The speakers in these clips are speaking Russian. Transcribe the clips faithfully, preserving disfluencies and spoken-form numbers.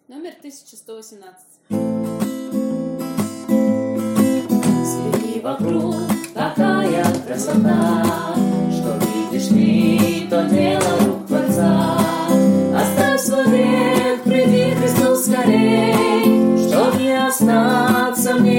номер тысяча сто восемнадцать. Среди вокруг такая красота, что видишь ты, то дело рук Творца. Оставь свой грех, приди к Христу скорей, чтоб не остаться в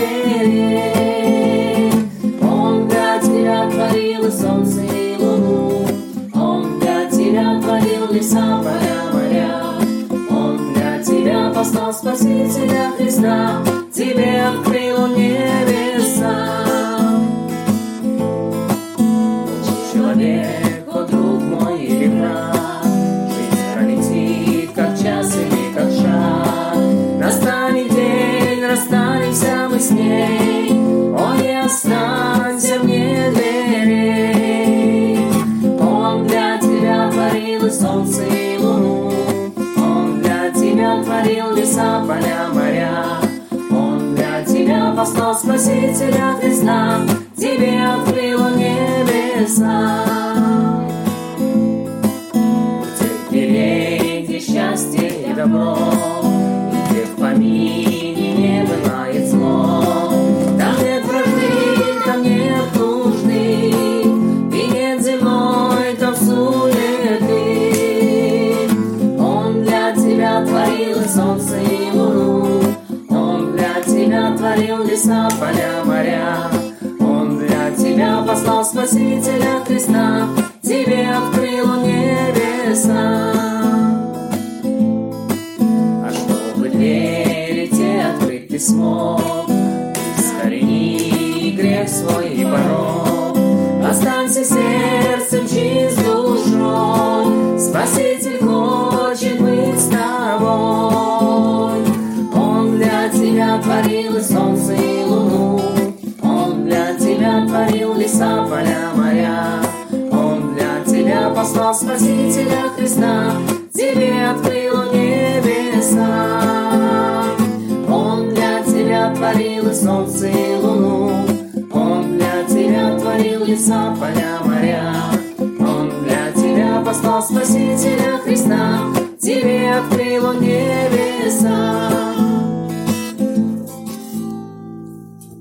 небе. Он для тебя творил и солнце, и луну, Он для тебя творил леса, поля, моря. Он для тебя послал Спасителя Христа, тебе открыл Он небеса. Учи, человек, о друг мой или брат, жизнь пролетит, как час или как шаг. Настанет день, расстанемся мы с ней, о, не останься вне дверей. Он для тебя творил и солнце, и луну, Он для тебя творил леса, поля, моря. Он для тебя послал Спасителя Христа, тебе открыл Он небеса. Путь дверей, где счастье и добро, и где в помине не бывает зло. Там нет вражды, там нет нужды, и нет земной, там суеты. Он для тебя творил и солнце, и луну, Он для тебя творил леса, поля, моря. Он для тебя послал Спасителя Христа, тебе открыл Он небеса. А чтобы двери те открыть ты смог, искорени грех свой и порок. Останься сердцем чист душой, Спаситель хочет быть с тобой. Он для тебя творил и солнце, и луну, Он для тебя творил леса, поля, моря. Он для тебя послал Спасителя Христа, тебе открыл Он небеса. Он для тебя творил и солнце, и луну, Он для тебя творил леса, поля, моря. Он для тебя послал Спасителя